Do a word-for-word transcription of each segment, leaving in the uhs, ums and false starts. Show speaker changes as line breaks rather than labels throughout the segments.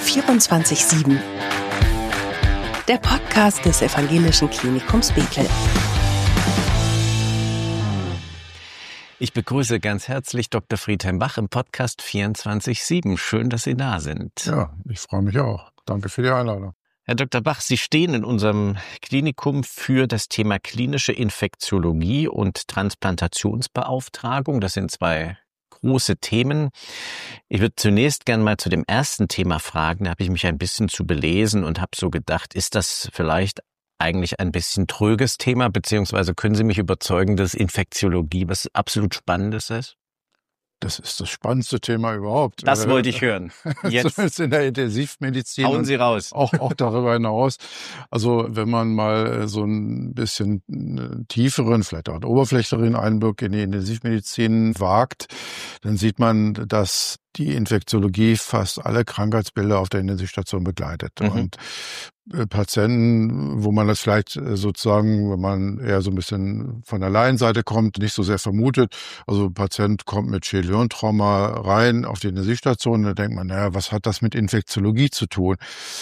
vierundzwanzig sieben. Der Podcast des Evangelischen Klinikums Bethel.
Ich begrüße ganz herzlich Doktor Friedhelm Bach im Podcast vierundzwanzig sieben. Schön, dass Sie da sind.
Ja, ich freue mich auch. Danke für die Einladung.
Herr Doktor Bach, Sie stehen in unserem Klinikum für das Thema klinische Infektiologie und Transplantationsbeauftragung. Das sind zwei große Themen. Ich würde zunächst gerne mal zu dem ersten Thema fragen. Da habe ich mich ein bisschen zu belesen und habe so gedacht, ist das vielleicht eigentlich ein bisschen tröges Thema, beziehungsweise können Sie mich überzeugen, dass Infektiologie was absolut Spannendes ist?
Das ist das spannendste Thema überhaupt.
Das wollte ich hören.
Jetzt zumindest in der Intensivmedizin.
Hauen Sie raus.
Auch, auch darüber hinaus. Also wenn man mal so ein bisschen tieferen, vielleicht auch einen oberflächlicheren Einblick in die Intensivmedizin wagt, dann sieht man, dass die Infektiologie fast alle Krankheitsbilder auf der Intensivstation begleitet. Mhm. Und Patienten, wo man das vielleicht sozusagen, wenn man eher so ein bisschen von der Laienseite kommt, nicht so sehr vermutet. Also ein Patient kommt mit Schädel-Hirntrauma rein auf die Intensivstation, da denkt man, naja, was hat das mit Infektiologie zu tun?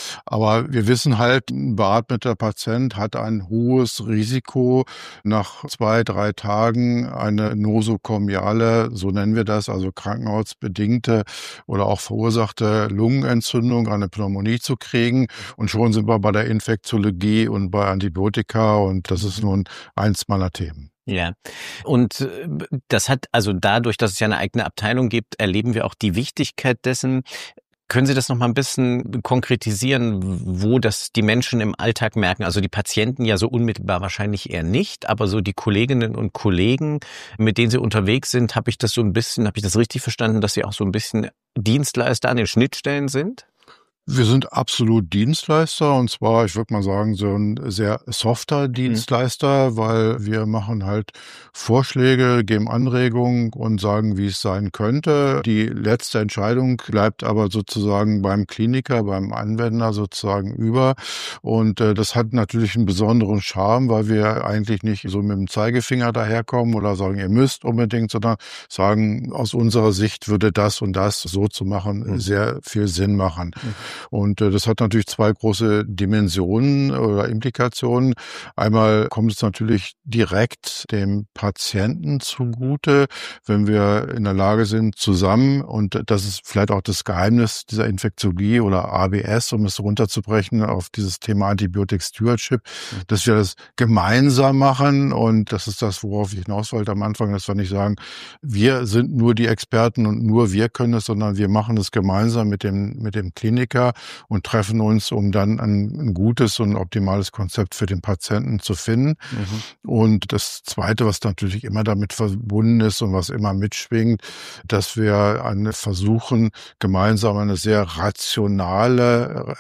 Aber wir wissen halt, ein beatmeter Patient hat ein hohes Risiko, nach zwei, drei Tagen eine nosokomiale, so nennen wir das, also krankenhausbedingte oder auch verursachte Lungenentzündung, eine Pneumonie zu kriegen. Und schon sind wir bei der Infektiologie und bei Antibiotika und das ist nun eins meiner Themen.
Ja, und das hat, also dadurch, dass es ja eine eigene Abteilung gibt, erleben wir auch die Wichtigkeit dessen. Können Sie das noch mal ein bisschen konkretisieren, wo das die Menschen im Alltag merken? Also die Patienten ja so unmittelbar wahrscheinlich eher nicht, aber so die Kolleginnen und Kollegen, mit denen Sie unterwegs sind, habe ich das so ein bisschen, habe ich das richtig verstanden, dass Sie auch so ein bisschen Dienstleister an den Schnittstellen sind?
Wir sind absolut Dienstleister und zwar, ich würde mal sagen, so ein sehr softer Dienstleister, mhm. weil wir machen halt Vorschläge, geben Anregungen und sagen, wie es sein könnte. Die letzte Entscheidung bleibt aber sozusagen beim Kliniker, beim Anwender sozusagen über und äh, das hat natürlich einen besonderen Charme, weil wir eigentlich nicht so mit dem Zeigefinger daherkommen oder sagen, ihr müsst unbedingt, sondern sagen, aus unserer Sicht würde das und das so zu machen mhm. sehr viel Sinn machen. Mhm. Und äh, das hat natürlich zwei große Dimensionen oder Implikationen. Einmal kommt es natürlich direkt dem Patienten zugute, wenn wir in der Lage sind, zusammen, und das ist vielleicht auch das Geheimnis dieser Infektiologie oder A B S, um es runterzubrechen auf dieses Thema Antibiotic Stewardship, dass wir das gemeinsam machen. Und das ist das, worauf ich hinaus wollte am Anfang, dass wir nicht sagen, wir sind nur die Experten und nur wir können es, sondern wir machen es gemeinsam mit dem, mit dem Kliniker und treffen uns, um dann ein, ein gutes und optimales Konzept für den Patienten zu finden. Mhm. Und das Zweite, was natürlich immer damit verbunden ist und was immer mitschwingt, dass wir eine, versuchen, gemeinsam eine sehr rationale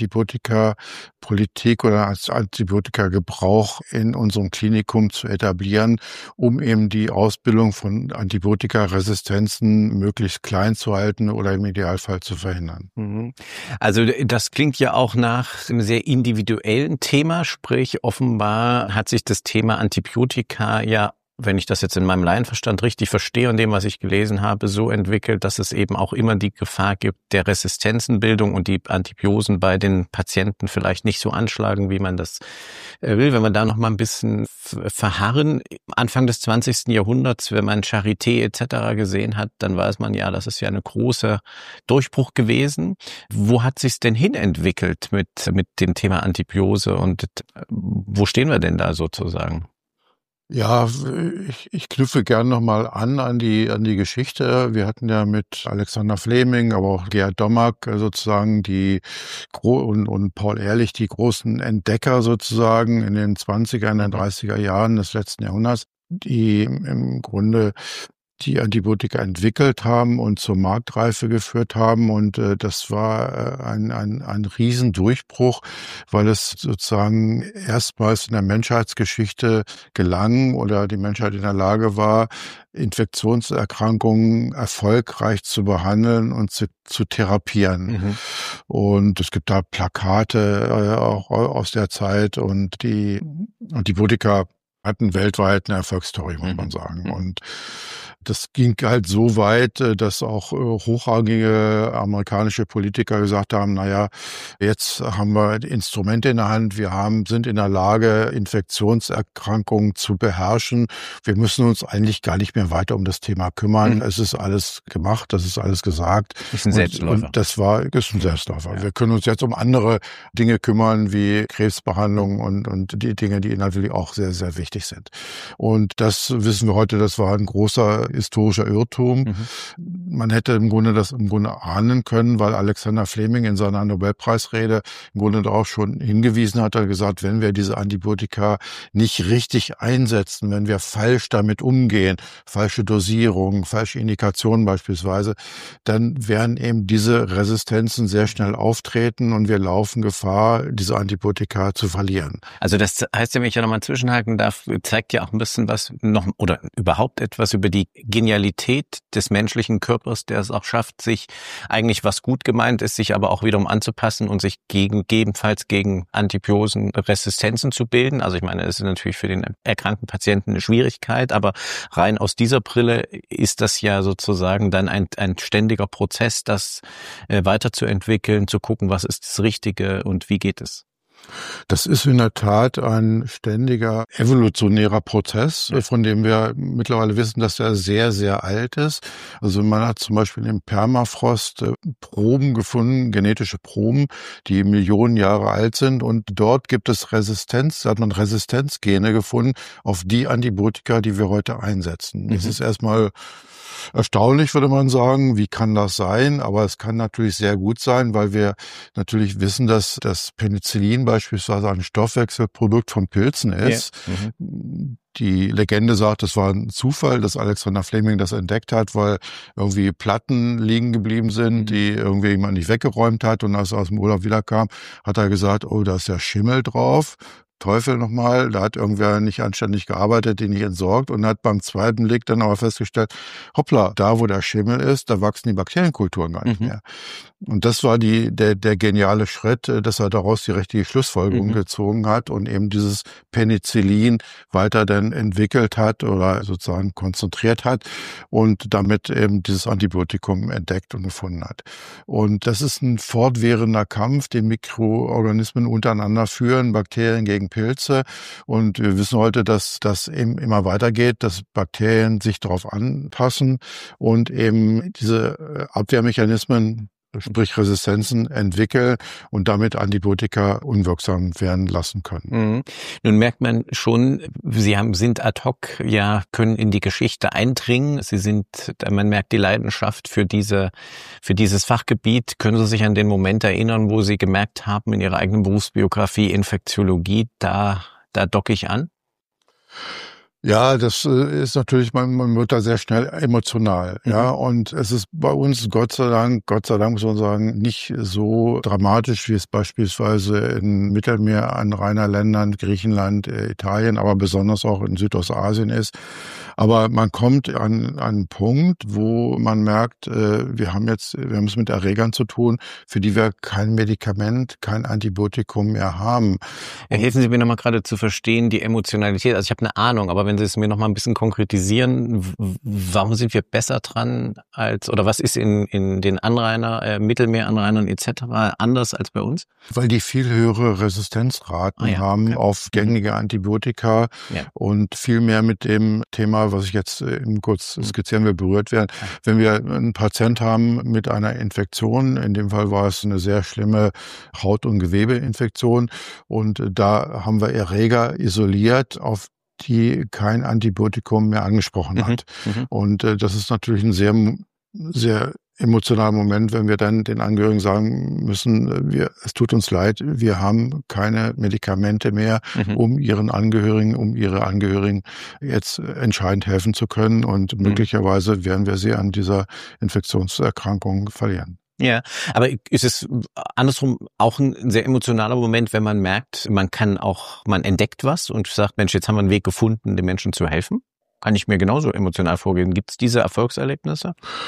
Antibiotika-Politik oder Antibiotika-Gebrauch in unserem Klinikum zu etablieren, um eben die Ausbildung von Antibiotikaresistenzen möglichst klein zu halten oder im Idealfall zu verhindern.
Mhm. Also das klingt ja auch nach einem sehr individuellen Thema, sprich offenbar hat sich das Thema Antibiotika ja, wenn ich das jetzt in meinem Laienverstand richtig verstehe und dem, was ich gelesen habe, so entwickelt, dass es eben auch immer die Gefahr gibt der Resistenzenbildung und die Antibiosen bei den Patienten vielleicht nicht so anschlagen, wie man das will. Wenn wir da noch mal ein bisschen verharren, Anfang des zwanzigsten Jahrhunderts, wenn man Charité et cetera gesehen hat, dann weiß man ja, das ist ja ein großer Durchbruch gewesen. Wo hat sich's denn hinentwickelt mit mit dem Thema Antibiose und wo stehen wir denn da sozusagen?
Ja, ich, ich knüpfe gern nochmal an an die an die Geschichte. Wir hatten ja mit Alexander Fleming, aber auch Gerhard Dommerk sozusagen die und, und Paul Ehrlich die großen Entdecker sozusagen in den zwanziger, in den dreißiger Jahren des letzten Jahrhunderts, die im Grunde die Antibiotika entwickelt haben und zur Marktreife geführt haben. Und äh, das war äh, ein, ein, ein Riesendurchbruch, weil es sozusagen erstmals in der Menschheitsgeschichte gelang oder die Menschheit in der Lage war, Infektionserkrankungen erfolgreich zu behandeln und zu, zu therapieren. Mhm. Und es gibt da Plakate äh, auch aus der Zeit und die Antibiotika hatten weltweit eine Erfolgsstory, muss man sagen. Und Das ging halt so weit, dass auch hochrangige amerikanische Politiker gesagt haben, naja, jetzt haben wir Instrumente in der Hand, wir haben, sind in der Lage, Infektionserkrankungen zu beherrschen. Wir müssen uns eigentlich gar nicht mehr weiter um das Thema kümmern. Mhm. Es ist alles gemacht, das ist alles gesagt.
Das ist ein Selbstläufer.
Und, und das war, ist ein Selbstläufer. Ja. Wir können uns jetzt um andere Dinge kümmern, wie Krebsbehandlung und, und die Dinge, die natürlich auch sehr, sehr wichtig sind. Und das wissen wir heute, das war ein großer historischer Irrtum. Mhm. Man hätte im Grunde das im Grunde ahnen können, weil Alexander Fleming in seiner Nobelpreisrede im Grunde darauf schon hingewiesen hat, er hat gesagt, wenn wir diese Antibiotika nicht richtig einsetzen, wenn wir falsch damit umgehen, falsche Dosierung, falsche Indikationen beispielsweise, dann werden eben diese Resistenzen sehr schnell auftreten und wir laufen Gefahr, diese Antibiotika zu verlieren.
Also das heißt ja, wenn ich ja nochmal zwischenhaken darf, zeigt ja auch ein bisschen was noch oder überhaupt etwas über die Genialität des menschlichen Körpers, der es auch schafft, sich eigentlich was gut gemeint ist, sich aber auch wiederum anzupassen und sich gegen, gegebenenfalls gegen Antibiosen Resistenzen zu bilden. Also ich meine, es ist natürlich für den erkrankten Patienten eine Schwierigkeit, aber rein aus dieser Brille ist das ja sozusagen dann ein, ein ständiger Prozess, das äh, weiterzuentwickeln, zu gucken, was ist das Richtige und wie geht es.
Das ist in der Tat ein ständiger evolutionärer Prozess, von dem wir mittlerweile wissen, dass er sehr, sehr alt ist. Also man hat zum Beispiel im Permafrost Proben gefunden, genetische Proben, die Millionen Jahre alt sind. Und dort gibt es Resistenz, da hat man Resistenzgene gefunden auf die Antibiotika, die wir heute einsetzen. Das mhm. ist erstmal erstaunlich, würde man sagen. Wie kann das sein? Aber es kann natürlich sehr gut sein, weil wir natürlich wissen, dass das Penicillin beispielsweise ein Stoffwechselprodukt von Pilzen ist. Ja. Mhm. Die Legende sagt, es war ein Zufall, dass Alexander Fleming das entdeckt hat, weil irgendwie Platten liegen geblieben sind, die irgendwie jemand nicht weggeräumt hat. Und als er aus dem Urlaub wiederkam, hat er gesagt, oh, da ist ja Schimmel drauf. Teufel nochmal, da hat irgendwer nicht anständig gearbeitet, den nicht entsorgt und hat beim zweiten Blick dann aber festgestellt, hoppla, da wo der Schimmel ist, da wachsen die Bakterienkulturen gar nicht mhm. mehr. Und das war die der der geniale Schritt, dass er daraus die richtige Schlussfolgerung mhm. gezogen hat und eben dieses Penicillin weiter dann entwickelt hat oder sozusagen konzentriert hat und damit eben dieses Antibiotikum entdeckt und gefunden hat. Und das ist ein fortwährender Kampf, den Mikroorganismen untereinander führen, Bakterien gegen Pilze. Und wir wissen heute, dass das eben immer weitergeht, dass Bakterien sich darauf anpassen und eben diese Abwehrmechanismen, sprich Resistenzen, entwickeln und damit Antibiotika unwirksam werden lassen können.
Mhm. Nun merkt man schon, Sie haben, sind ad hoc, ja, können in die Geschichte eindringen. Sie sind, man merkt die Leidenschaft für diese, für dieses Fachgebiet. Können Sie sich an den Moment erinnern, wo Sie gemerkt haben in Ihrer eigenen Berufsbiografie, Infektiologie, da, da docke ich an?
Ja, das ist natürlich, man, man wird da sehr schnell emotional, mhm. ja, und es ist bei uns, Gott sei Dank, Gott sei Dank muss man sagen, nicht so dramatisch, wie es beispielsweise in Mittelmeeranrainerländern, Griechenland, Italien, aber besonders auch in Südostasien ist. Aber man kommt an, an einen Punkt, wo man merkt, wir haben jetzt, wir haben es mit Erregern zu tun, für die wir kein Medikament, kein Antibiotikum mehr haben.
Ja, helfen Sie mir nochmal gerade zu verstehen, die Emotionalität. Also ich habe eine Ahnung, aber wenn Sie es mir noch mal ein bisschen konkretisieren, warum sind wir besser dran als, oder was ist in, in den Anrainer, äh, Mittelmeeranrainern et cetera anders als bei uns?
Weil die viel höhere Resistenzraten ah, ja. haben okay. auf gängige Antibiotika ja. und viel mehr mit dem Thema, was ich jetzt eben kurz skizzieren will, berührt werden. Ja. Wenn wir einen Patient haben mit einer Infektion, in dem Fall war es eine sehr schlimme Haut- und Gewebeinfektion und da haben wir Erreger isoliert, auf die kein Antibiotikum mehr angesprochen hat. Mhm, und äh, das ist natürlich ein sehr, sehr emotionaler Moment, wenn wir dann den Angehörigen sagen müssen, wir, es tut uns leid, wir haben keine Medikamente mehr, mhm. um ihren Angehörigen, um ihre Angehörigen jetzt entscheidend helfen zu können. Und mhm. möglicherweise werden wir sie an dieser Infektionserkrankung verlieren.
Ja, aber ist es andersrum auch ein sehr emotionaler Moment, wenn man merkt, man kann auch, man entdeckt was und sagt, Mensch, jetzt haben wir einen Weg gefunden, den Menschen zu helfen? Kann ich mir genauso emotional vorgehen. Gibt es diese Erfolgserlebnisse?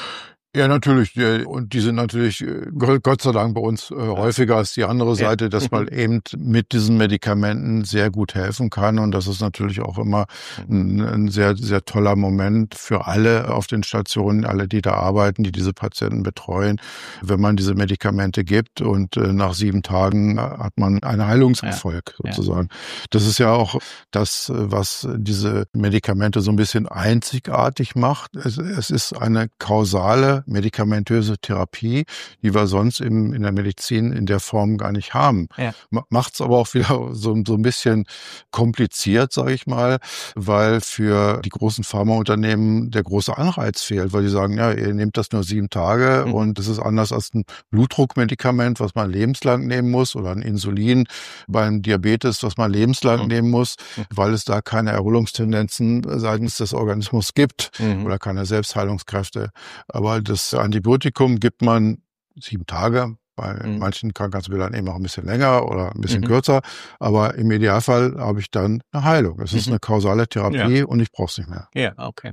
Ja, natürlich. Und die sind natürlich Gott sei Dank bei uns häufiger als die andere Seite, ja. Dass man eben mit diesen Medikamenten sehr gut helfen kann. Und das ist natürlich auch immer ein, ein sehr, sehr toller Moment für alle auf den Stationen, alle, die da arbeiten, die diese Patienten betreuen, wenn man diese Medikamente gibt. Und nach sieben Tagen hat man einen Heilungserfolg, ja. sozusagen. Ja. Das ist ja auch das, was diese Medikamente so ein bisschen einzigartig macht. Es, es ist eine kausale medikamentöse Therapie, die wir sonst im, in der Medizin in der Form gar nicht haben. Ja. Macht es aber auch wieder so, so ein bisschen kompliziert, sage ich mal, weil für die großen Pharmaunternehmen der große Anreiz fehlt, weil die sagen, ja, ihr nehmt das nur sieben Tage mhm. und das ist anders als ein Blutdruckmedikament, was man lebenslang nehmen muss, oder ein Insulin beim Diabetes, was man lebenslang mhm. nehmen muss, mhm. weil es da keine Erholungstendenzen seitens des Organismus gibt mhm. oder keine Selbstheilungskräfte. Aber das Antibiotikum gibt man sieben Tage. Bei mhm. manchen Krankheitsbildern eben auch ein bisschen länger oder ein bisschen mhm. kürzer. Aber im Idealfall habe ich dann eine Heilung. Es ist mhm. eine kausale Therapie ja. und ich brauche es nicht mehr.
Ja, okay.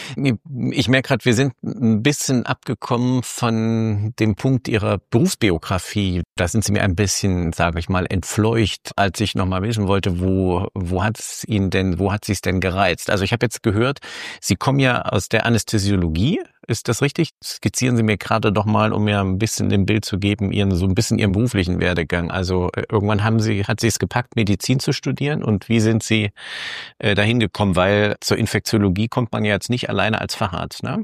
Ich merke gerade, wir sind ein bisschen abgekommen von dem Punkt Ihrer Berufsbiografie. Da sind Sie mir ein bisschen, sage ich mal, entfleucht, als ich nochmal wissen wollte, wo, wo hat es Ihnen denn, wo hat Sie es denn gereizt? Also ich habe jetzt gehört, Sie kommen ja aus der Anästhesiologie. Ist das richtig? Skizzieren Sie mir gerade doch mal, um mir ein bisschen ein Bild zu geben, Ihren, so ein bisschen Ihren beruflichen Werdegang. Also irgendwann haben Sie, hat Sie es gepackt, Medizin zu studieren, und wie sind Sie äh, dahin gekommen? Weil zur Infektiologie kommt man ja jetzt nicht alleine als Facharzt, ne?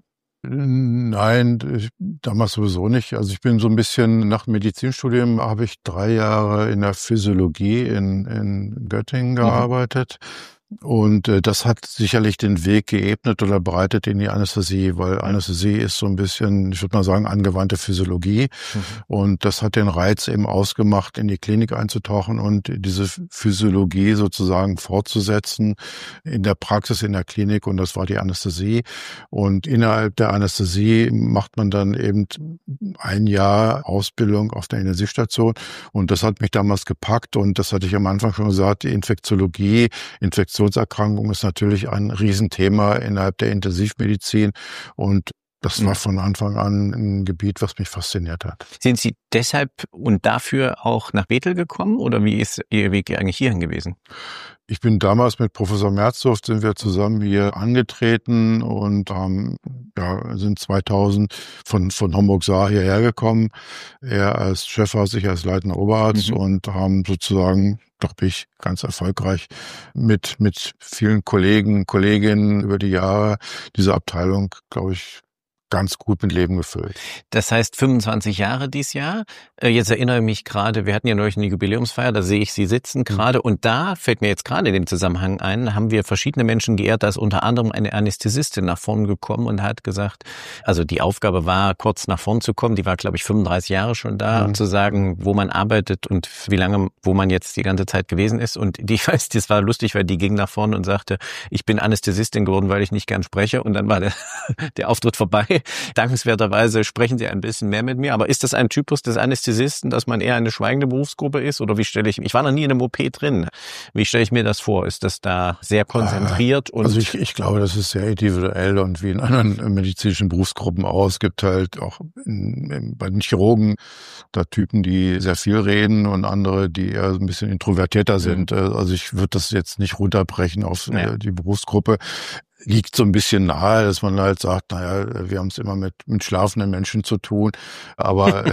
Nein, ich, damals sowieso nicht. Also ich bin so ein bisschen nach dem Medizinstudium, habe ich drei Jahre in der Physiologie in, in Göttingen gearbeitet. Mhm. Und äh, das hat sicherlich den Weg geebnet oder bereitet in die Anästhesie, weil Anästhesie ist so ein bisschen, ich würde mal sagen, angewandte Physiologie. Mhm. Und das hat den Reiz eben ausgemacht, in die Klinik einzutauchen und diese Physiologie sozusagen fortzusetzen in der Praxis, in der Klinik. Und das war die Anästhesie. Und innerhalb der Anästhesie macht man dann eben ein Jahr Ausbildung auf der Intensivstation. Und das hat mich damals gepackt. Und das hatte ich am Anfang schon gesagt, die Infektiologie, Infektion Infektionserkrankung ist natürlich ein Riesenthema innerhalb der Intensivmedizin, und das war von Anfang an ein Gebiet, was mich fasziniert hat.
Sind Sie deshalb und dafür auch nach Bethel gekommen, oder wie ist Ihr Weg eigentlich hierhin gewesen?
Ich bin damals mit Professor Merzdorf, sind wir zusammen hier angetreten und haben, ja, sind zweitausend von, von Homburg-Saar hierher gekommen. Er als Chefarzt, ich als leitender Oberarzt mhm. und haben sozusagen, glaube ich, ganz erfolgreich mit, mit vielen Kollegen, Kolleginnen über die Jahre diese Abteilung, glaube ich, ganz gut mit Leben gefüllt.
Das heißt fünfundzwanzig Jahre dieses Jahr. Jetzt erinnere ich mich gerade, wir hatten ja neulich eine Jubiläumsfeier, da sehe ich Sie sitzen gerade mhm. und da fällt mir jetzt gerade in dem Zusammenhang ein, haben wir verschiedene Menschen geehrt, da ist unter anderem eine Anästhesistin nach vorn gekommen und hat gesagt, also die Aufgabe war, kurz nach vorn zu kommen, die war, glaube ich, fünfunddreißig Jahre schon da, mhm. zu sagen, wo man arbeitet und wie lange, wo man jetzt die ganze Zeit gewesen ist, und die, ich weiß, das war lustig, weil die ging nach vorne und sagte, ich bin Anästhesistin geworden, weil ich nicht gern spreche, und dann war der, der Auftritt vorbei. Dankenswerterweise sprechen Sie ein bisschen mehr mit mir. Aber ist das ein Typus des Anästhesisten, dass man eher eine schweigende Berufsgruppe ist? Oder wie stelle ich, ich war noch nie in einem O P drin. Wie stelle ich mir das vor? Ist das da sehr konzentriert? Und
also ich, ich glaube, das ist sehr individuell und wie in anderen medizinischen Berufsgruppen auch. Es gibt halt auch in, in, bei den Chirurgen da Typen, die sehr viel reden, und andere, die eher ein bisschen introvertierter sind. Mhm. Also ich würde das jetzt nicht runterbrechen auf ja. die Berufsgruppe. Liegt so ein bisschen nahe, dass man halt sagt, naja, wir haben es immer mit, mit schlafenden Menschen zu tun. Aber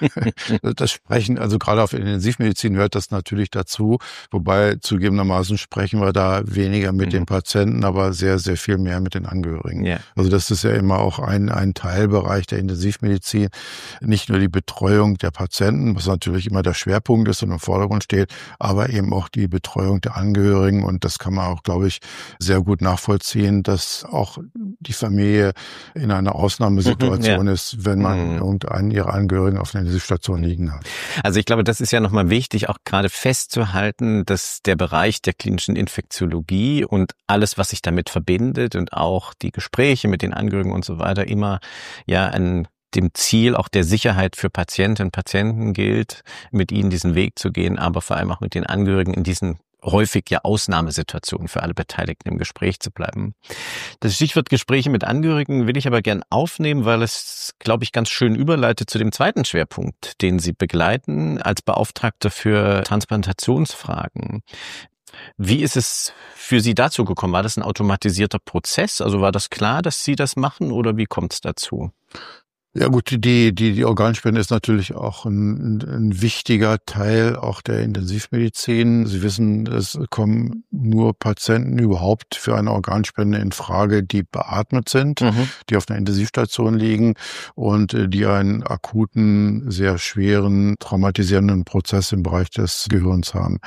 das Sprechen, also gerade auf Intensivmedizin gehört das natürlich dazu. Wobei zugegebenermaßen sprechen wir da weniger mit mhm. den Patienten, aber sehr, sehr viel mehr mit den Angehörigen. Yeah. Also das ist ja immer auch ein, ein Teilbereich der Intensivmedizin. Nicht nur die Betreuung der Patienten, was natürlich immer der Schwerpunkt ist und im Vordergrund steht, aber eben auch die Betreuung der Angehörigen. Und das kann man auch, glaube ich, sehr gut nachvollziehen, dass auch die Familie in einer Ausnahmesituation ja. ist, wenn man mhm. irgendeinen ihrer Angehörigen auf einer Intensivstation liegen hat.
Also ich glaube, das ist ja nochmal wichtig, auch gerade festzuhalten, dass der Bereich der klinischen Infektiologie und alles, was sich damit verbindet, und auch die Gespräche mit den Angehörigen und so weiter, immer ja ein dem Ziel auch der Sicherheit für Patientinnen und Patienten gilt, mit ihnen diesen Weg zu gehen, aber vor allem auch mit den Angehörigen in diesen häufig ja Ausnahmesituationen für alle Beteiligten im Gespräch zu bleiben. Das Stichwort Gespräche mit Angehörigen will ich aber gern aufnehmen, weil es, glaube ich, ganz schön überleitet zu dem zweiten Schwerpunkt, den Sie begleiten als Beauftragter für Transplantationsfragen. Wie ist es für Sie dazu gekommen? War das ein automatisierter Prozess? Also war das klar, dass Sie das machen oder wie kommt es dazu?
Ja gut, die, die, die Organspende ist natürlich auch ein, ein wichtiger Teil auch der Intensivmedizin. Sie wissen, es kommen nur Patienten überhaupt für eine Organspende in Frage, die beatmet sind, mhm. die auf einer Intensivstation liegen und die einen akuten, sehr schweren, traumatisierenden Prozess im Bereich des Gehirns haben.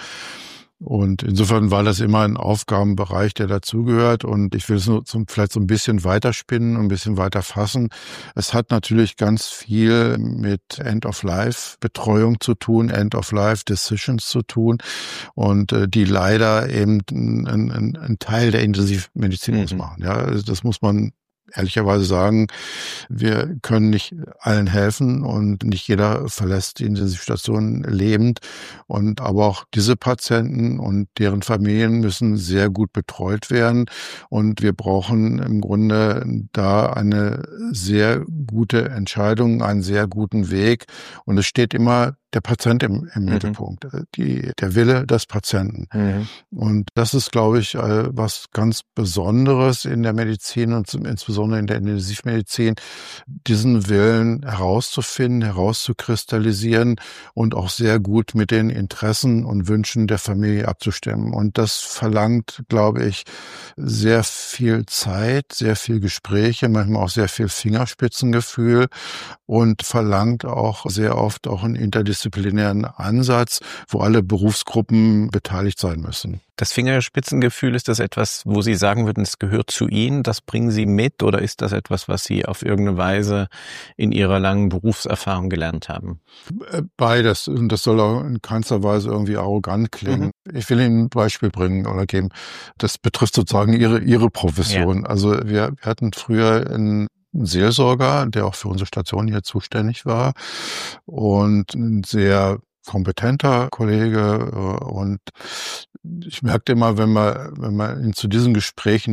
Und insofern war das immer ein Aufgabenbereich, der dazugehört. Und ich will es nur zum, vielleicht so ein bisschen weiterspinnen, ein bisschen weiter fassen. Es hat natürlich ganz viel mit End-of-Life-Betreuung zu tun, End-of-Life-Decisions zu tun. Und äh, die leider eben ein, ein, ein Teil der Intensivmedizin mhm. ausmachen. Ja, also das muss man ehrlicherweise sagen, wir können nicht allen helfen und nicht jeder verlässt die Intensivstation lebend. Und aber auch diese Patienten und deren Familien müssen sehr gut betreut werden. Und wir brauchen im Grunde da eine sehr gute Entscheidung, einen sehr guten Weg. Und es steht immer der Patient im, im mhm. Mittelpunkt, die, der Wille des Patienten. Mhm. Und das ist, glaube ich, was ganz Besonderes in der Medizin und insbesondere in der Intensivmedizin, diesen Willen herauszufinden, herauszukristallisieren und auch sehr gut mit den Interessen und Wünschen der Familie abzustimmen. Und das verlangt, glaube ich, sehr viel Zeit, sehr viel Gespräche, manchmal auch sehr viel Fingerspitzengefühl und verlangt auch sehr oft auch ein interdisziplinären Ansatz, wo alle Berufsgruppen beteiligt sein müssen.
Das Fingerspitzengefühl, ist das etwas, wo Sie sagen würden, es gehört zu Ihnen, das bringen Sie mit, oder ist das etwas, was Sie auf irgendeine Weise in Ihrer langen Berufserfahrung gelernt haben?
Beides. Und das soll auch in keinster Weise irgendwie arrogant klingen. Mhm. Ich will Ihnen ein Beispiel bringen oder geben. Das betrifft sozusagen Ihre, Ihre Profession. Ja. Also wir, wir hatten früher einen Seelsorger, der auch für unsere Station hier zuständig war und ein sehr kompetenter Kollege, und ich merkte immer, wenn man, wenn man ihn zu diesen Gesprächen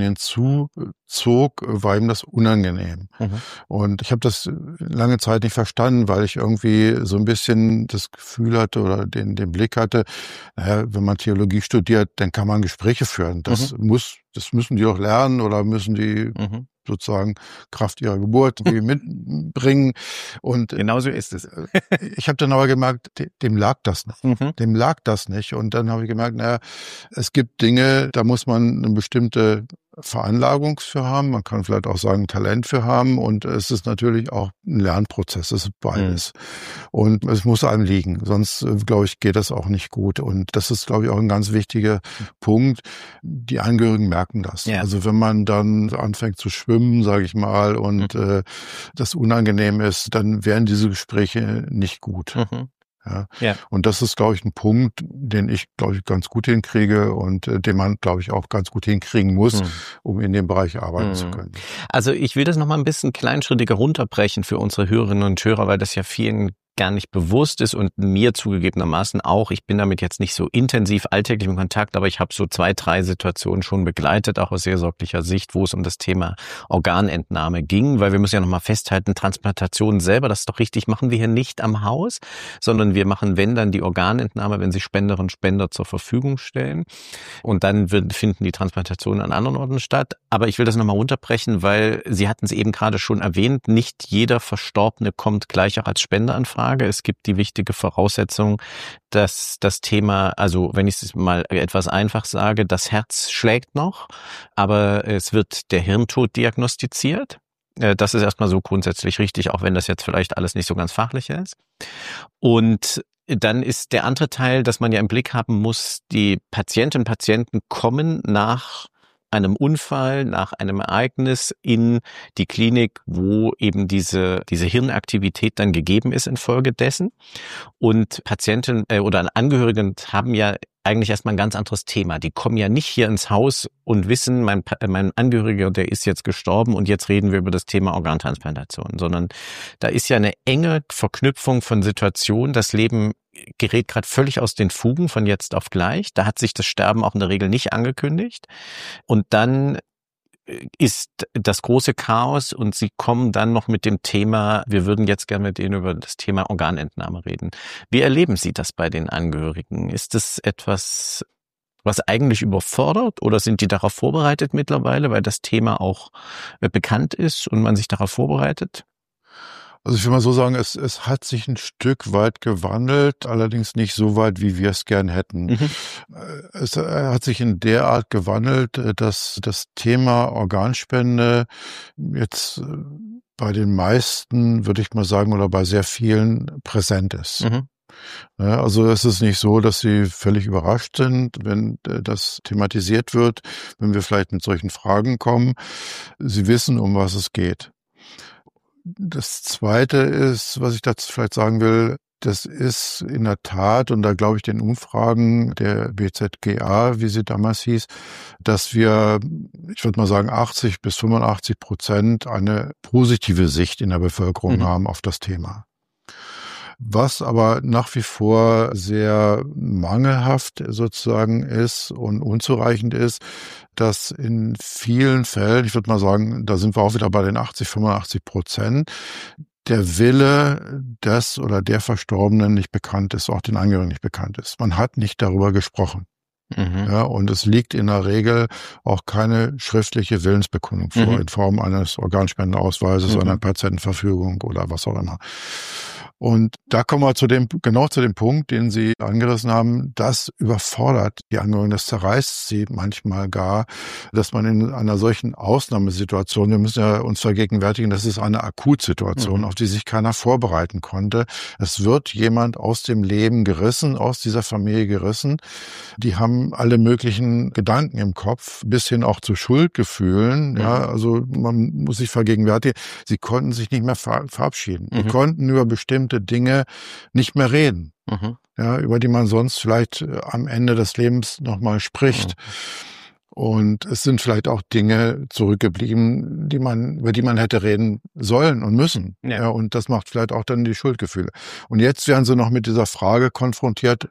hinzuzog, war ihm das unangenehm. Mhm. Und ich habe das lange Zeit nicht verstanden, weil ich irgendwie so ein bisschen das Gefühl hatte oder den, den Blick hatte, naja, wenn man Theologie studiert, dann kann man Gespräche führen. Das mhm. muss, das müssen die doch lernen oder müssen die mhm. sozusagen Kraft ihrer Geburt mitbringen. Und
genauso ist es.
Ich habe dann aber gemerkt, dem lag das nicht. Mhm. Dem lag das nicht. Und dann habe ich gemerkt, naja, es gibt Dinge, da muss man eine bestimmte Veranlagung für haben. Man kann vielleicht auch sagen, Talent für haben. Und es ist natürlich auch ein Lernprozess. Es ist beides. Mhm. Und es muss einem liegen. Sonst, glaube ich, geht das auch nicht gut. Und das ist, glaube ich, auch ein ganz wichtiger Punkt. Die Angehörigen merken das. Ja. Also wenn man dann anfängt zu schwimmen, sage ich mal, und mhm. äh, das unangenehm ist, dann wären diese Gespräche nicht gut. Mhm. Ja. ja. Und das ist, glaube ich, ein Punkt, den ich, glaube ich, ganz gut hinkriege und äh, den man, glaube ich, auch ganz gut hinkriegen muss, hm. um in dem Bereich arbeiten hm. zu können.
Also ich will das nochmal ein bisschen kleinschrittiger runterbrechen für unsere Hörerinnen und Hörer, weil das ja vielen gar nicht bewusst ist und mir zugegebenermaßen auch. Ich bin damit jetzt nicht so intensiv alltäglich im Kontakt, aber ich habe so zwei, drei Situationen schon begleitet, auch aus seelsorglicher Sicht, wo es um das Thema Organentnahme ging, weil wir müssen ja nochmal festhalten, Transplantation selber, das ist doch richtig, machen wir hier nicht am Haus, sondern wir machen, wenn dann die Organentnahme, wenn sich Spenderinnen und Spender zur Verfügung stellen, und dann wird, finden die Transplantationen an anderen Orten statt. Aber ich will das nochmal runterbrechen, weil Sie hatten es eben gerade schon erwähnt, nicht jeder Verstorbene kommt gleich auch als Spenderanfrage. Es gibt die wichtige Voraussetzung, dass das Thema, also wenn ich es mal etwas einfach sage, das Herz schlägt noch, aber es wird der Hirntod diagnostiziert. Das ist erstmal so grundsätzlich richtig, auch wenn das jetzt vielleicht alles nicht so ganz fachlich ist. Und dann ist der andere Teil, dass man ja im Blick haben muss, die Patientinnen und Patienten kommen nach einem Unfall, nach einem Ereignis in die Klinik, wo eben diese diese Hirnaktivität dann gegeben ist infolgedessen. Und Patienten äh, oder Angehörige haben ja eigentlich erstmal ein ganz anderes Thema. Die kommen ja nicht hier ins Haus und wissen, mein, mein Angehöriger, der ist jetzt gestorben und jetzt reden wir über das Thema Organtransplantation, sondern da ist ja eine enge Verknüpfung von Situationen. Das Leben gerät gerade völlig aus den Fugen von jetzt auf gleich. Da hat sich das Sterben auch in der Regel nicht angekündigt. Und dann ist das große Chaos und Sie kommen dann noch mit dem Thema, wir würden jetzt gerne mit Ihnen über das Thema Organentnahme reden. Wie erleben Sie das bei den Angehörigen? Ist das etwas, was eigentlich überfordert oder sind die darauf vorbereitet mittlerweile, weil das Thema auch bekannt ist und man sich darauf vorbereitet?
Also ich will mal so sagen, es, es hat sich ein Stück weit gewandelt, allerdings nicht so weit, wie wir es gern hätten. Mhm. Es hat sich in der Art gewandelt, dass das Thema Organspende jetzt bei den meisten, würde ich mal sagen, oder bei sehr vielen präsent ist. Mhm. Ja, also es ist nicht so, dass sie völlig überrascht sind, wenn das thematisiert wird, wenn wir vielleicht mit solchen Fragen kommen. Sie wissen, um was es geht. Das Zweite ist, was ich dazu vielleicht sagen will, das ist in der Tat, und da glaube ich den Umfragen der B Z G A, wie sie damals hieß, dass wir, ich würde mal sagen, achtzig bis fünfundachtzig Prozent eine positive Sicht in der Bevölkerung mhm. haben auf das Thema. Was aber nach wie vor sehr mangelhaft sozusagen ist und unzureichend ist, dass in vielen Fällen, ich würde mal sagen, da sind wir auch wieder bei den achtzig, fünfundachtzig Prozent, der Wille des oder der Verstorbenen nicht bekannt ist, auch den Angehörigen nicht bekannt ist. Man hat nicht darüber gesprochen. Mhm. Ja, und es liegt in der Regel auch keine schriftliche Willensbekundung vor, mhm. in Form eines Organspendeausweises, mhm. einer Patientenverfügung oder was auch immer. Und da kommen wir zu dem, genau zu dem Punkt, den Sie angerissen haben. Das überfordert die Angehörigen, das zerreißt sie manchmal gar, dass man in einer solchen Ausnahmesituation, wir müssen ja uns vergegenwärtigen, das ist eine Akutsituation, mhm. auf die sich keiner vorbereiten konnte. Es wird jemand aus dem Leben gerissen, aus dieser Familie gerissen. Die haben alle möglichen Gedanken im Kopf, bis hin auch zu Schuldgefühlen. Mhm. Ja, also man muss sich vergegenwärtigen, sie konnten sich nicht mehr ver- verabschieden. Mhm. Die konnten über bestimmte Dinge nicht mehr reden, mhm. ja, über die man sonst vielleicht äh, am Ende des Lebens nochmal spricht. Mhm. Und es sind vielleicht auch Dinge zurückgeblieben, die man, über die man hätte reden sollen und müssen. Ja. Ja, und das macht vielleicht auch dann die Schuldgefühle. Und jetzt werden sie noch mit dieser Frage konfrontiert,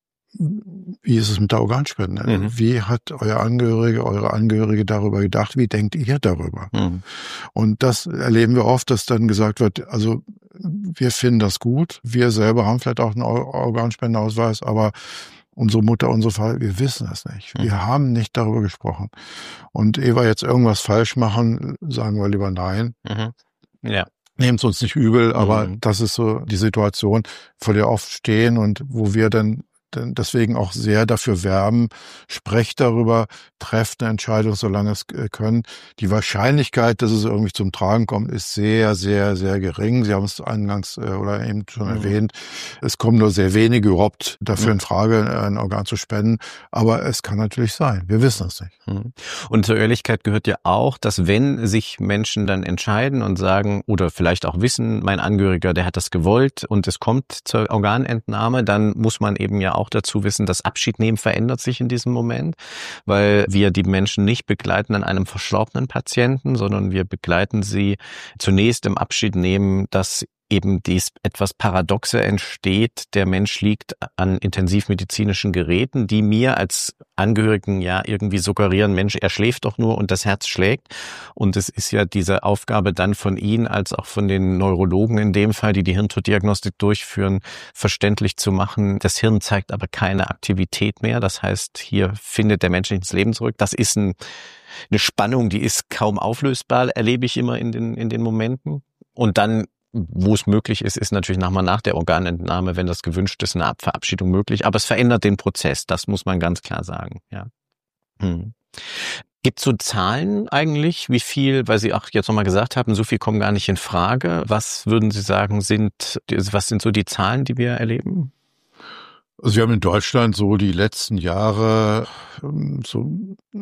wie ist es mit der Organspende? Mhm. Wie hat euer Angehörige, eure Angehörige darüber gedacht? Wie denkt ihr darüber? Mhm. Und das erleben wir oft, dass dann gesagt wird, also wir finden das gut. Wir selber haben vielleicht auch einen Organspendeausweis, aber unsere Mutter, unsere Vater, wir wissen es nicht. Wir mhm. haben nicht darüber gesprochen. Und ehe wir jetzt irgendwas falsch machen, sagen wir lieber nein. Mhm. Ja. Nehmt es uns nicht übel, aber mhm. das ist so die Situation, vor der wir oft stehen und wo wir dann deswegen auch sehr dafür werben, sprecht darüber, trefft eine Entscheidung, solange es können. Die Wahrscheinlichkeit, dass es irgendwie zum Tragen kommt, ist sehr, sehr, sehr gering. Sie haben es eingangs oder eben schon mhm. erwähnt. Es kommen nur sehr wenige überhaupt dafür in Frage, ein Organ zu spenden. Aber es kann natürlich sein. Wir wissen es nicht.
Mhm. Und zur Ehrlichkeit gehört ja auch, dass wenn sich Menschen dann entscheiden und sagen oder vielleicht auch wissen, mein Angehöriger, der hat das gewollt und es kommt zur Organentnahme, dann muss man eben ja auch auch dazu wissen, das Abschied nehmen verändert sich in diesem Moment, weil wir die Menschen nicht begleiten an einem verstorbenen Patienten, sondern wir begleiten sie zunächst im Abschied nehmen, dass eben dies etwas Paradoxe entsteht. Der Mensch liegt an intensivmedizinischen Geräten, die mir als Angehörigen ja irgendwie suggerieren, Mensch, er schläft doch nur und das Herz schlägt. Und es ist ja diese Aufgabe dann von Ihnen als auch von den Neurologen in dem Fall, die die Hirntoddiagnostik durchführen, verständlich zu machen. Das Hirn zeigt aber keine Aktivität mehr. Das heißt, hier findet der Mensch nicht ins Leben zurück. Das ist ein, eine Spannung, die ist kaum auflösbar, erlebe ich immer in den, in den Momenten. Und dann, wo es möglich ist, ist natürlich nochmal nach der Organentnahme, wenn das gewünscht ist, eine Verabschiedung möglich. Aber es verändert den Prozess, das muss man ganz klar sagen. Ja. Hm. Gibt es so Zahlen eigentlich, wie viel, weil Sie auch jetzt nochmal gesagt haben, so viel kommen gar nicht in Frage. Was würden Sie sagen, sind, was sind so die Zahlen, die wir erleben?
Also wir haben in Deutschland so die letzten Jahre so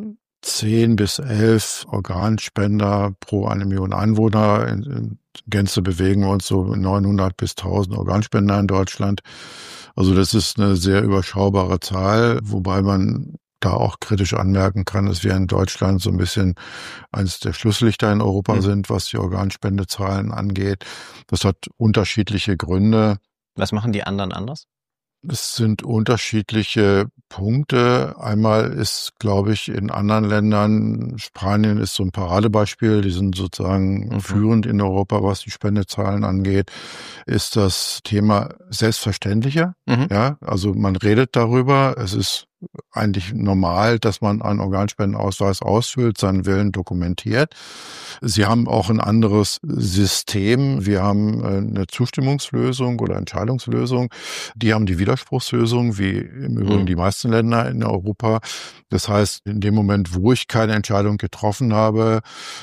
zehn bis elf Organspender pro eine Million Einwohner. In, in Gänze bewegen wir uns so neunhundert bis tausend Organspender in Deutschland. Also das ist eine sehr überschaubare Zahl, wobei man da auch kritisch anmerken kann, dass wir in Deutschland so ein bisschen eines der Schlusslichter in Europa mhm. sind, was die Organspendezahlen angeht. Das hat unterschiedliche Gründe.
Was machen die anderen anders?
Es sind unterschiedliche Punkte. Einmal ist, glaube ich, in anderen Ländern, Spanien ist so ein Paradebeispiel, die sind sozusagen mhm. führend in Europa, was die Spendezahlen angeht, ist das Thema selbstverständlicher. Mhm. Ja, also man redet darüber. Es ist eigentlich normal, dass man einen Organspendenausweis ausfüllt, seinen Willen dokumentiert. Sie haben auch ein anderes System. Wir haben eine Zustimmungslösung oder Entscheidungslösung. Die haben die Widerspruchslösung, wie im Übrigen mhm. die meisten Länder in Europa. Das heißt, in dem Moment, wo ich keine Entscheidung getroffen habe,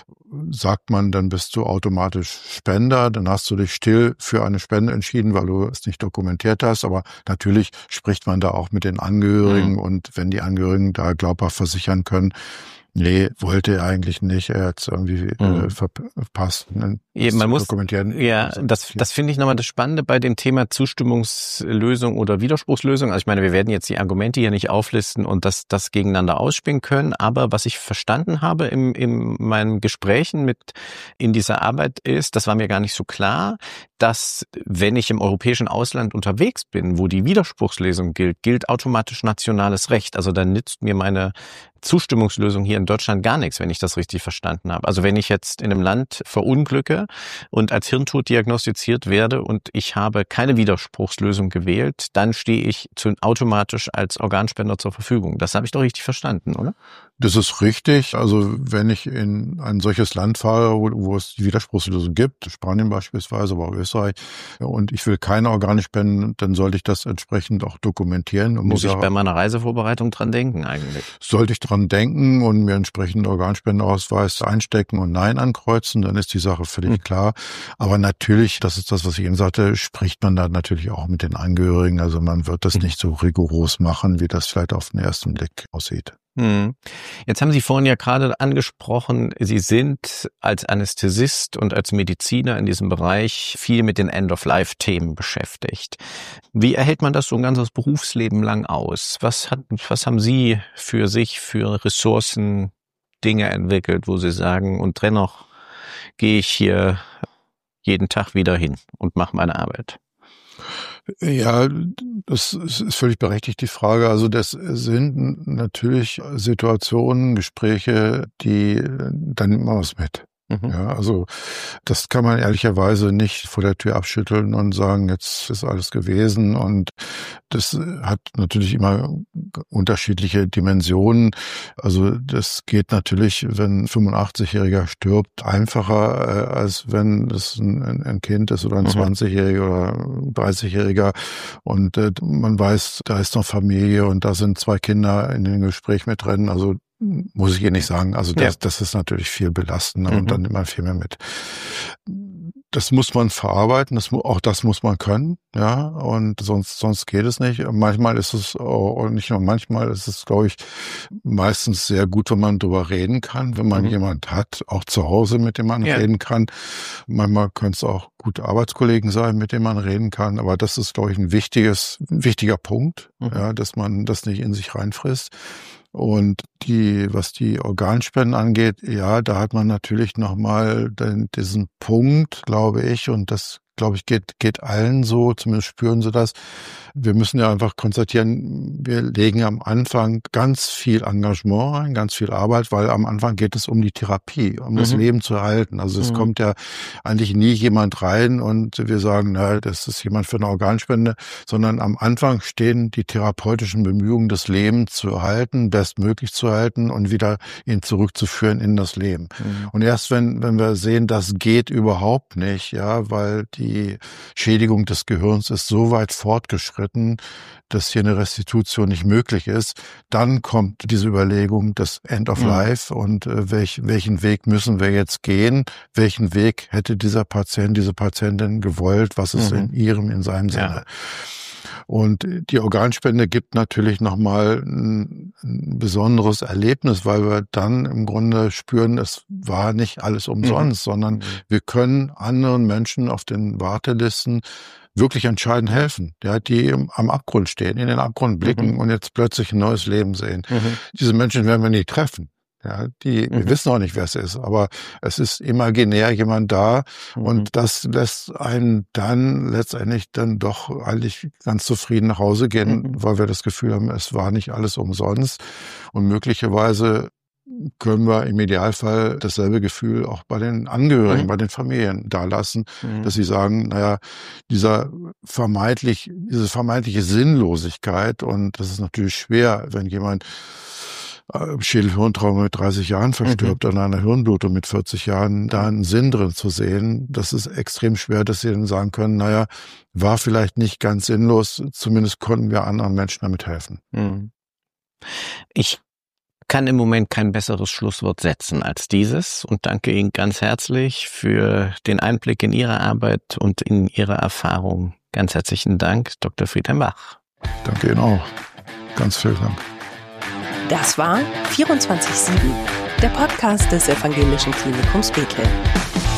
sagt man, dann bist du automatisch Spender, dann hast du dich still für eine Spende entschieden, weil du es nicht dokumentiert hast. Aber natürlich spricht man da auch mit den Angehörigen mhm. und wenn die Angehörigen da glaubhaft versichern können, nee, wollte er eigentlich nicht, er hat es irgendwie mhm. äh, verpasst. Ne?
Eben, man muss, ja, das, das finde ich nochmal das Spannende bei dem Thema Zustimmungslösung oder Widerspruchslösung. Also ich meine, wir werden jetzt die Argumente hier nicht auflisten und das, das gegeneinander ausspielen können, aber was ich verstanden habe in, in meinen Gesprächen mit in dieser Arbeit ist, das war mir gar nicht so klar, dass wenn ich im europäischen Ausland unterwegs bin, wo die Widerspruchslösung gilt, gilt automatisch nationales Recht. Also dann nützt mir meine Zustimmungslösung hier in Deutschland gar nichts, wenn ich das richtig verstanden habe. Also wenn ich jetzt in einem Land verunglücke und als Hirntod diagnostiziert werde und ich habe keine Widerspruchslösung gewählt, dann stehe ich zu, automatisch als Organspender zur Verfügung. Das habe ich doch richtig verstanden, oder?
Das ist richtig. Also wenn ich in ein solches Land fahre, wo, wo es die Widerspruchslösung gibt, Spanien beispielsweise, aber auch Österreich, und ich will keine Organe spenden, dann sollte ich das entsprechend auch dokumentieren.
Und muss ich bei meiner Reisevorbereitung dran denken eigentlich?
Sollte ich dran denken und mir entsprechend Organspendeausweis einstecken und Nein ankreuzen, dann ist die Sache völlig mhm. klar. Aber natürlich, das ist das, was ich eben sagte, spricht man da natürlich auch mit den Angehörigen. Also man wird das mhm. nicht so rigoros machen, wie das vielleicht auf den ersten Blick aussieht.
Jetzt haben Sie vorhin ja gerade angesprochen, Sie sind als Anästhesist und als Mediziner in diesem Bereich viel mit den End-of-Life-Themen beschäftigt. Wie erhält man das so ein ganzes Berufsleben lang aus? Was hat, was haben Sie für sich für Ressourcen, Dinge entwickelt, wo Sie sagen, und dennoch gehe ich hier jeden Tag wieder hin und mache meine Arbeit?
Ja, das ist völlig berechtigt, die Frage. Also das sind natürlich Situationen, Gespräche, die, da nimmt man was mit. Mhm. Ja, also das kann man ehrlicherweise nicht vor der Tür abschütteln und sagen, jetzt ist alles gewesen. Und das hat natürlich immer unterschiedliche Dimensionen. Also das geht natürlich, wenn ein fünfundachtzig-Jähriger stirbt, einfacher, äh, als wenn es ein, ein Kind ist oder ein mhm. zwanzigjähriger oder ein dreißigjähriger. Und äh, man weiß, da ist noch Familie und da sind zwei Kinder in dem Gespräch mit drin. Also muss ich ihr nicht sagen. Also das, ja. das ist natürlich viel belastender mhm. und dann nimmt man viel mehr mit. Das muss man verarbeiten, das, auch das muss man können, ja, und sonst sonst geht es nicht. Manchmal ist es, und nicht nur manchmal, ist es, glaube ich, meistens sehr gut, wenn man drüber reden kann, wenn man mhm. jemand hat, auch zu Hause, mit dem man ja. reden kann. Manchmal können es auch gute Arbeitskollegen sein, mit denen man reden kann, aber das ist, glaube ich, ein wichtiges, ein wichtiger Punkt, mhm. ja, dass man das nicht in sich reinfrisst. Und die, was die Organspenden angeht, ja, da hat man natürlich nochmal diesen Punkt, glaube ich, und das, glaube ich, geht, geht allen so, zumindest spüren sie das. Wir müssen ja einfach konstatieren, wir legen am Anfang ganz viel Engagement rein, ganz viel Arbeit, weil am Anfang geht es um die Therapie, um mhm. das Leben zu erhalten. Also es mhm. kommt ja eigentlich nie jemand rein und wir sagen, na, das ist jemand für eine Organspende, sondern am Anfang stehen die therapeutischen Bemühungen, das Leben zu erhalten, bestmöglich zu erhalten und wieder ihn zurückzuführen in das Leben. Mhm. Und erst wenn, wenn wir sehen, das geht überhaupt nicht, ja, weil die Schädigung des Gehirns ist so weit fortgeschritten, dass hier eine Restitution nicht möglich ist, dann kommt diese Überlegung des End of Life mhm. und äh, welch, welchen Weg müssen wir jetzt gehen, welchen Weg hätte dieser Patient, diese Patientin gewollt, was ist mhm. in ihrem, in seinem Sinne. Ja. Und die Organspende gibt natürlich nochmal ein, ein besonderes Erlebnis, weil wir dann im Grunde spüren, es war nicht alles umsonst, mhm. sondern wir können anderen Menschen auf den Wartelisten wirklich entscheidend helfen, ja, die am Abgrund stehen, in den Abgrund blicken mhm. und jetzt plötzlich ein neues Leben sehen. Mhm. Diese Menschen werden wir nie treffen. Ja, die,
Mhm.
wir wissen auch nicht, wer es ist, aber es ist imaginär jemand da
Mhm.
und das lässt einen dann letztendlich dann doch eigentlich ganz zufrieden nach Hause gehen,
Mhm.
weil wir das Gefühl haben, es war nicht alles umsonst und möglicherweise können wir im Idealfall dasselbe Gefühl auch bei den Angehörigen,
Mhm.
bei den Familien dalassen,
Mhm.
dass sie sagen, naja, dieser vermeintlich, diese vermeintliche Sinnlosigkeit, und das ist natürlich schwer, wenn jemand äh, Schädelhirntrauma mit dreißig Jahren verstirbt,
Mhm.
an einer Hirnblutung mit vierzig Jahren, da einen Sinn drin zu sehen, das ist extrem schwer, dass sie dann sagen können, naja, war vielleicht nicht ganz sinnlos, zumindest konnten wir anderen Menschen damit helfen.
Mhm. Ich kann im Moment kein besseres Schlusswort setzen als dieses und danke Ihnen ganz herzlich für den Einblick in Ihre Arbeit und in Ihre Erfahrung. Ganz herzlichen Dank, Doktor Friedhelm Bach.
Danke Ihnen auch. Ganz vielen Dank.
Das war vierundzwanzig sieben, der Podcast des Evangelischen Klinikums Bethel.